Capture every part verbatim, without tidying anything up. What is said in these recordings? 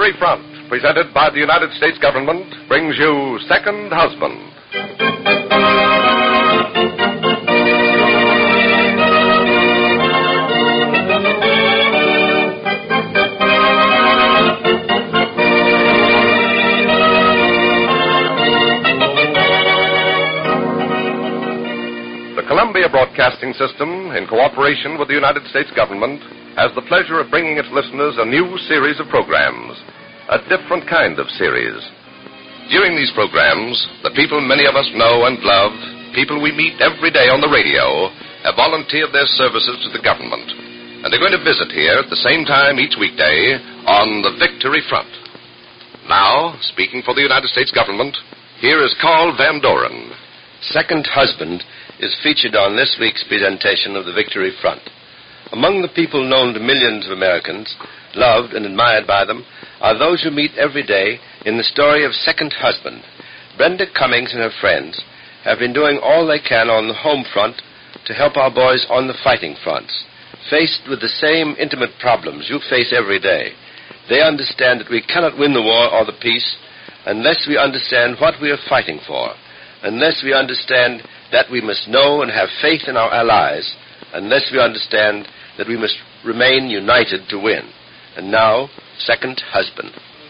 Victory Front, presented by the United States government, brings you Second Husband. The Columbia Broadcasting System, in cooperation with the United States government, has the pleasure of bringing its listeners a new series of programs, a different kind of series. During these programs, the people many of us know and love, people we meet every day on the radio, have volunteered their services to the government. And they're going to visit here at the same time each weekday on the Victory Front. Now, speaking for the United States government, here is Carl Van Doren. Second Husband is featured on this week's presentation of the Victory Front. Among the people known to millions of Americans, loved and admired by them, are those who meet every day in the story of Second Husband. Brenda Cummings and her friends have been doing all they can on the home front to help our boys on the fighting fronts. Faced with the same intimate problems you face every day, they understand that we cannot win the war or the peace unless we understand what we are fighting for, unless we understand that we must know and have faith in our allies, unless we understand that we must remain united to win. And now, Second Husband.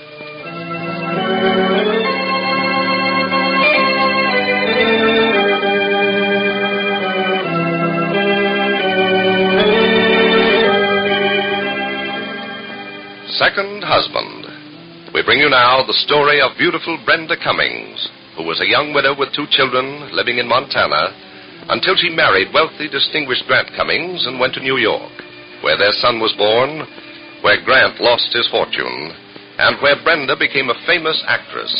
Second Husband. We bring you now the story of beautiful Brenda Cummings, who was a young widow with two children living in Montana until she married wealthy, distinguished Grant Cummings and went to New York, where their son was born, where Grant lost his fortune, and where Brenda became a famous actress.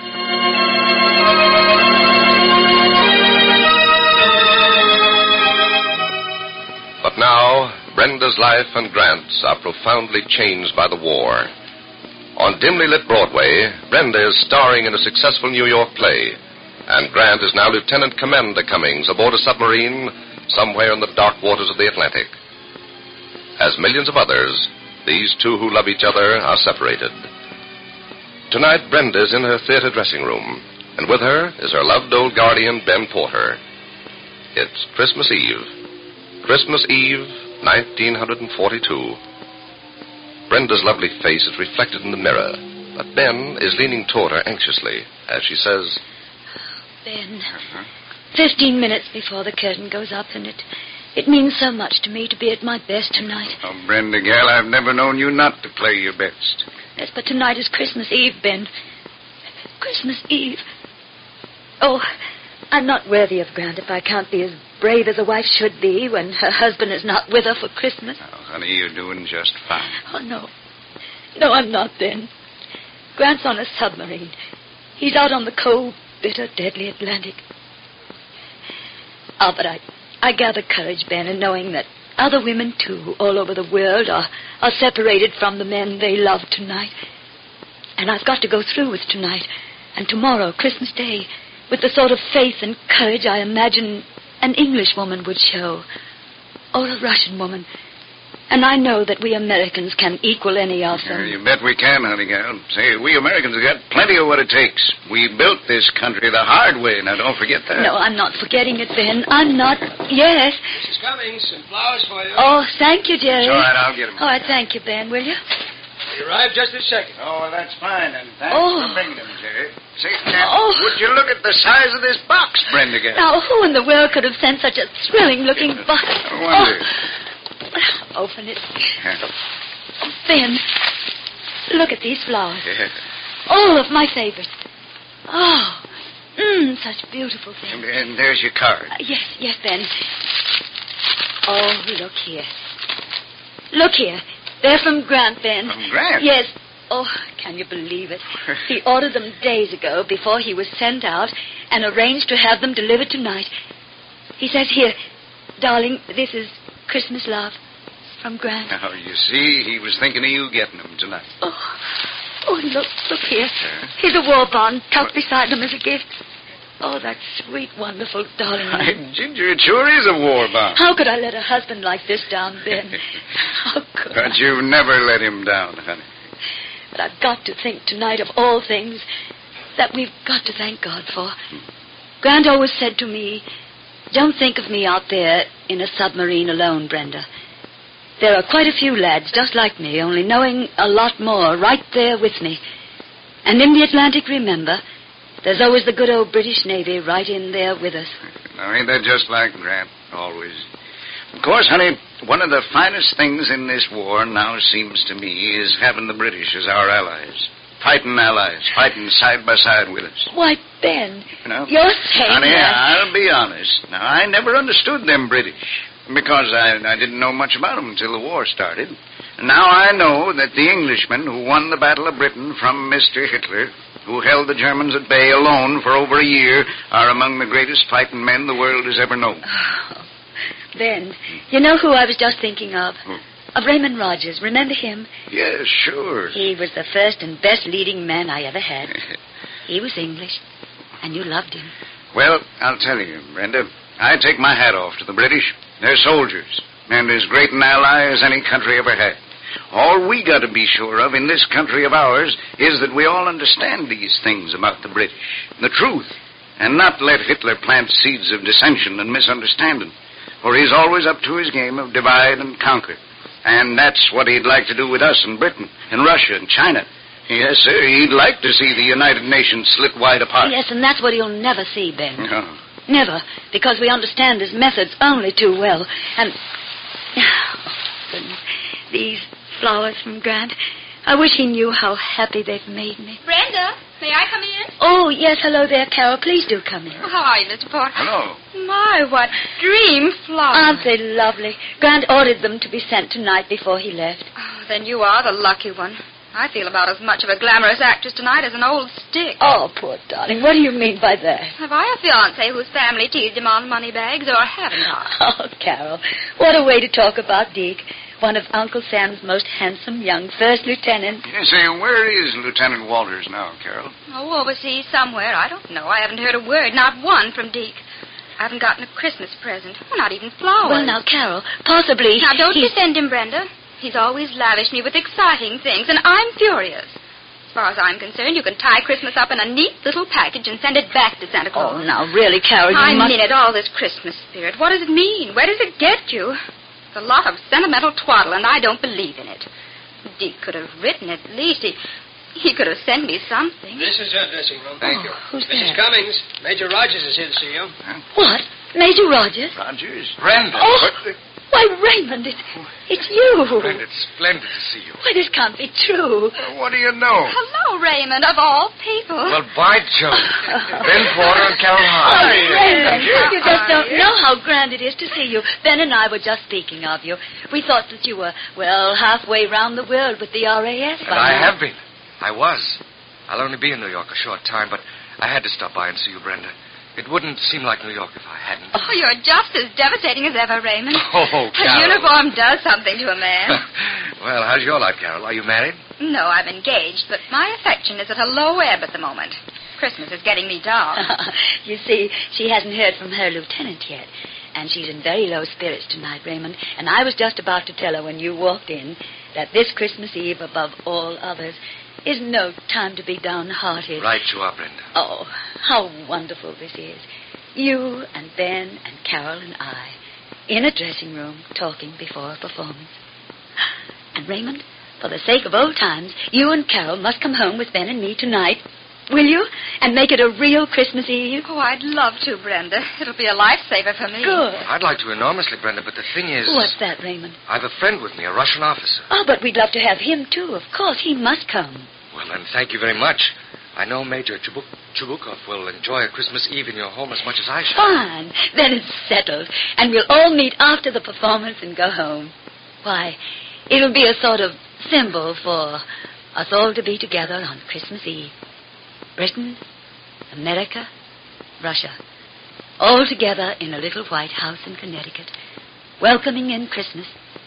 But now, Brenda's life and Grant's are profoundly changed by the war. On dimly lit Broadway, Brenda is starring in a successful New York play, and Grant is now Lieutenant Commander Cummings aboard a submarine somewhere in the dark waters of the Atlantic. As millions of others, these two who love each other are separated. Tonight, Brenda is in her theater dressing room, and with her is her loved old guardian, Ben Porter. It's Christmas Eve. Christmas Eve, nineteen forty-two. Brenda's lovely face is reflected in the mirror, but Ben is leaning toward her anxiously as she says, Ben, uh-huh. Fifteen minutes before the curtain goes up, and it it means so much to me to be at my best tonight. Oh, Brenda, gal, I've never known you not to play your best. Yes, but tonight is Christmas Eve, Ben. Christmas Eve. Oh, I'm not worthy of Grant if I can't be as brave as a wife should be when her husband is not with her for Christmas. Oh, honey, you're doing just fine. Oh, no. No, I'm not, Ben. Grant's on a submarine. He's out on the cold, bitter, deadly Atlantic. Oh, but I, I gather courage, Ben, in knowing that other women, too, all over the world are, are separated from the men they love tonight. And I've got to go through with tonight and tomorrow, Christmas Day, with the sort of faith and courage I imagine an English woman would show, or a Russian woman. And I know that we Americans can equal any of them. Yeah, you bet we can, honey gal. Say, we Americans have got plenty of what it takes. We built this country the hard way. Now, don't forget that. No, I'm not forgetting it, Ben. I'm not... Yes? Missus Cummings, some flowers for you. Oh, thank you, Jerry. It's all right, I'll get them. All right, thank you, Ben, will you? They arrived just a second. Oh, well, that's fine, and thanks Oh. for bringing them, Jerry. Say, now, Oh. would you look at the size of this box, Brenda gal? Now, who in the world could have sent such a thrilling-looking box? I wonder. Oh. Open it. Oh, Ben, look at these flowers. Yeah. All of my favorites. Oh, mmm, such beautiful things. And, and there's your card. Uh, yes, yes, Ben. Oh, look here. Look here. They're from Grant, Ben. From Grant? Yes. Oh, can you believe it? He ordered them days ago before he was sent out and arranged to have them delivered tonight. He says here, darling, this is Christmas love from Grant. Oh, you see, he was thinking of you getting them tonight. Oh, oh look, look here. Here's a war bond tucked beside them as a gift. Oh, that sweet, wonderful, darling. Hi, Ginger, it sure is a war bond. How could I let a husband like this down, Ben? How could But I? you've never let him down, honey. But I've got to think tonight of all things that we've got to thank God for. Grant always said to me, don't think of me out there in a submarine alone, Brenda. There are quite a few lads just like me, only knowing a lot more right there with me. And in the Atlantic, remember, there's always the good old British Navy right in there with us. Now, ain't that just like Grant? Always. Of course, honey, one of the finest things in this war now seems to me is having the British as our allies. Fighting allies, fighting side by side with us. Why, Ben, You know? you're saying Honey, that... I'll be honest. Now, I never understood them British because I, I didn't know much about them until the war started. And now I know that the Englishmen who won the Battle of Britain from Mister Hitler, who held the Germans at bay alone for over a year, are among the greatest fighting men the world has ever known. Oh, Ben, you know who I was just thinking of? Who? Of Raymond Rogers. Remember him? Yes, sure. He was the first and best leading man I ever had. He was English, and you loved him. Well, I'll tell you, Brenda, I take my hat off to the British. They're soldiers, and as great an ally as any country ever had. All we got to be sure of in this country of ours is that we all understand these things about the British, the truth, and not let Hitler plant seeds of dissension and misunderstanding, for he's always up to his game of divide and conquer. And that's what he'd like to do with us in Britain, and Russia, and China. Yes, sir, he'd like to see the United Nations split wide apart. Yes, and that's what he'll never see, Ben. No. Never, because we understand his methods only too well. And... Oh, goodness. These flowers from Grant. I wish he knew how happy they've made me. Brenda, may I come in? Oh, yes, hello there, Carol. Please do come in. Oh, how are you, Mister Porter? Hello. My, what dream flowers. Aren't they lovely? Grant ordered them to be sent tonight before he left. Oh, then you are the lucky one. I feel about as much of a glamorous actress tonight as an old stick. Oh, poor darling. What do you mean by that? Have I a fiancé whose family teased him on money bags, or haven't I? Oh, Carol, what a way to talk about Deke. One of Uncle Sam's most handsome young first lieutenants. Yes, say, where is Lieutenant Walters now, Carol? Oh, overseas somewhere. I don't know. I haven't heard a word, not one from Deke. I haven't gotten a Christmas present. Well, not even flowers. Well, now, Carol, possibly... Now, don't he's... defend him, Brenda. He's always lavished me with exciting things, and I'm furious. As far as I'm concerned, you can tie Christmas up in a neat little package and send it back to Santa Claus. Oh, now, really, Carol, you I must... mean it, all this Christmas spirit. What does it mean? Where does it get you? It's a lot of sentimental twaddle, and I don't believe in it. Deke could have written at least. He, he could have sent me something. This is her dressing room. Thank you. Who's Missus that? Cummings, Major Rogers is here to see you. What? Major Rogers? Rogers? Brenda. Oh, What- why, Raymond, it's, it's you. Brenda, it's splendid to see you. Why, this can't be true. Well, what do you know? Hello, Raymond, of all people. Well, by Jove. Ben Porter and Carol Oh, Hart. Raymond, Hi. you just don't know how grand it is to see you. Ben and I were just speaking of you. We thought that you were, well, halfway round the world with the R A F. And I have been. I was. I'll only be in New York a short time, but I had to stop by and see you, Brenda. It wouldn't seem like New York if I hadn't. Oh, you're just as devastating as ever, Raymond. Oh, A Carol. uniform does something to a man. Well, how's your life, Carol? Are you married? No, I'm engaged, but my affection is at a low ebb at the moment. Christmas is getting me down. You see, she hasn't heard from her lieutenant yet. And she's in very low spirits tonight, Raymond. And I was just about to tell her when you walked in that this Christmas Eve, above all others, is no time to be downhearted. Right you are, Brenda. Oh, how wonderful this is. You and Ben and Carol and I in a dressing room talking before a performance. And Raymond, for the sake of old times, you and Carol must come home with Ben and me tonight. Will you? And make it a real Christmas Eve? Oh, I'd love to, Brenda. It'll be a lifesaver for me. Good. I'd like to enormously, Brenda, but the thing is... What's that, Raymond? I've a friend with me, a Russian officer. Oh, but we'd love to have him, too. Of course, he must come. Well, then, thank you very much. I know Major Chubuk- Chubukov will enjoy a Christmas Eve in your home as much as I shall. Fine. Then it's settled. And we'll all meet after the performance and go home. Why, it'll be a sort of symbol for us all to be together on Christmas Eve. Britain, America, Russia, all together in a little white house in Connecticut, welcoming in Christmas,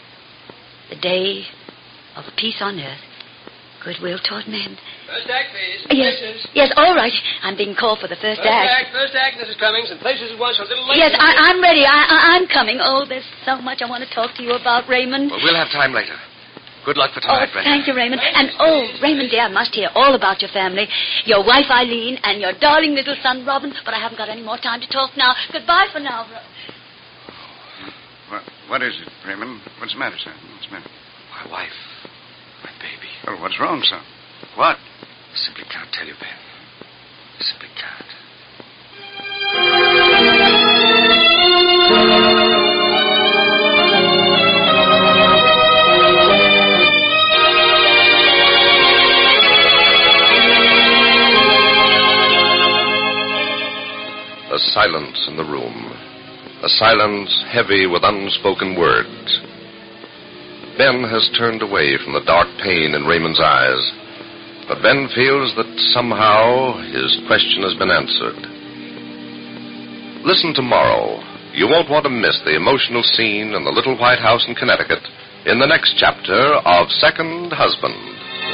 the day of peace on earth, goodwill toward men. First act, please. Yes, Places. yes, all right. I'm being called for the first, First act. act, first act, Missus Cummings, and places at once. A little late. Yes, I, I'm ready. I, I, I'm coming. Oh, there's so much I want to talk to you about, Raymond. Well, we'll have time later. Good luck for tonight, Oh, Brenda. thank you, Raymond. And, oh, Raymond, dear, I must hear all about your family. Your wife, Eileen, and your darling little son, Robin. But I haven't got any more time to talk now. Goodbye for now, Robin. What, what is it, Raymond? What's the matter, son? What's the matter? My wife. My baby. Well, what's wrong, son? What? I simply can't tell you, Ben. I simply can't. A silence in the room. A silence heavy with unspoken words. Ben has turned away from the dark pain in Raymond's eyes. But Ben feels that somehow his question has been answered. Listen tomorrow. You won't want to miss the emotional scene in the little white house in Connecticut in the next chapter of Second Husband.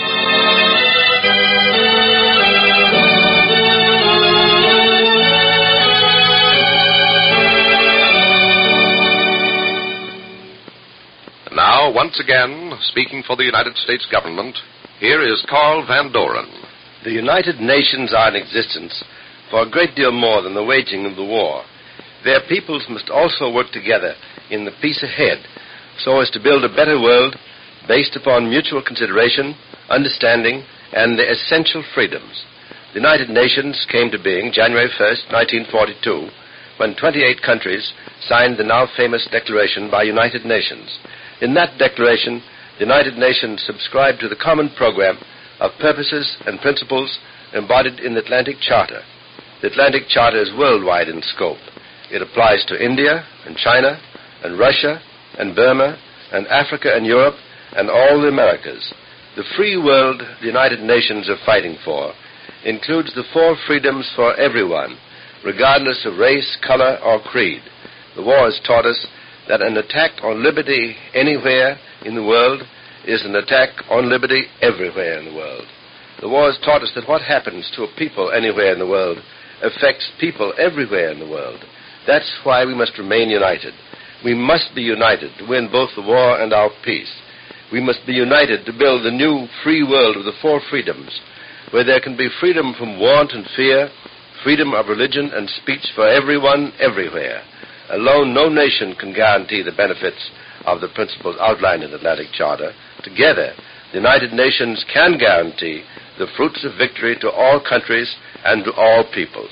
Now, once again, speaking for the United States government, here is Carl Van Doren. The United Nations are in existence for a great deal more than the waging of the war. Their peoples must also work together in the peace ahead so as to build a better world based upon mutual consideration, understanding, and the essential freedoms. The United Nations came to being January first, nineteen forty-two, when twenty-eight countries signed the now famous Declaration by United Nations. In that declaration, the United Nations subscribed to the common program of purposes and principles embodied in the Atlantic Charter. The Atlantic Charter is worldwide in scope. It applies to India and China and Russia and Burma and Africa and Europe and all the Americas. The free world the United Nations are fighting for includes the four freedoms for everyone, regardless of race, color, or creed. The war has taught us that an attack on liberty anywhere in the world is an attack on liberty everywhere in the world. The war has taught us that what happens to a people anywhere in the world affects people everywhere in the world. That's why we must remain united. We must be united to win both the war and our peace. We must be united to build the new free world of the four freedoms, where there can be freedom from want and fear, freedom of religion and speech for everyone, everywhere. Alone, no nation can guarantee the benefits of the principles outlined in the Atlantic Charter. Together, the United Nations can guarantee the fruits of victory to all countries and to all peoples.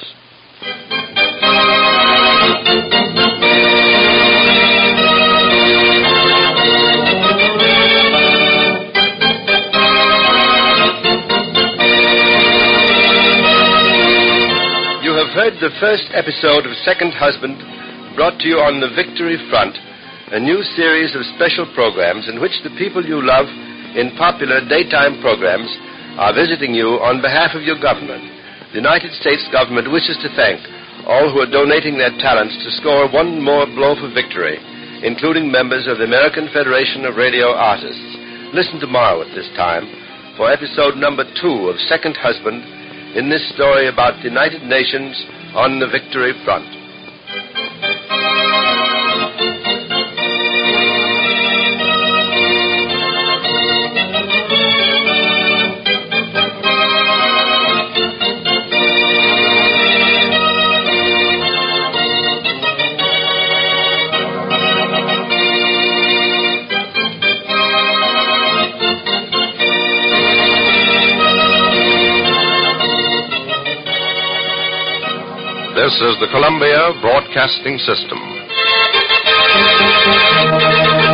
You have heard the first episode of Second Husband, brought to you on the Victory Front, a new series of special programs in which the people you love in popular daytime programs are visiting you on behalf of your government. The United States government wishes to thank all who are donating their talents to score one more blow for victory, including members of the American Federation of Radio Artists. Listen tomorrow at this time for episode number two of Second Husband in this story about the United Nations on the Victory Front. This is the Columbia Broadcasting System.